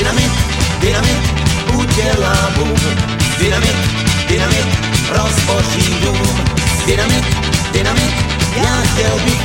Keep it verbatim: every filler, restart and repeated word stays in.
Dynamit, dynamit, udělá boom. Dynamit, dynamit, rozboří dům. Dynamit, dynamit, já chtěl bych